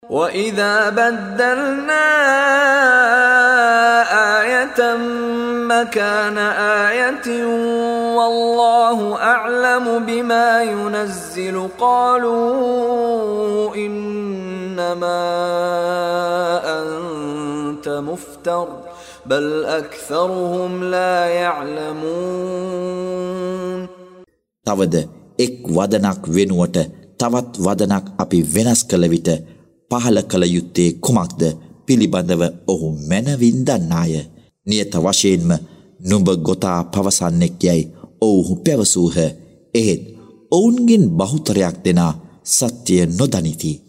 وَإِذَا بَدَّلْنَا آيَةً مَكَانَ آيَةٍ وَاللَّهُ أَعْلَمُ بِمَا يُنَزِّلُ قَالُوا إِنَّمَا أَنْتَ مُفْتَرٍ بَلْ أَكْثَرُهُمْ لَا يَعْلَمُونَ. තවද එක් වදනක් වෙනුවට තවත් වදනක් අපි වෙනස් කළ විට පහල කළ යුත්තේ කුමක්ද පිළිබඳව ඔහු මැනවින් දන්නාය. නියත වශයෙන්ම නුඹ ගොතා පවසන්නෙක් යැයි ඔවුහු පැවසූහ. එහෙත් ඔවුන්ගෙන් බහුතරයක් දෙනා සත්‍යය නොදනිති.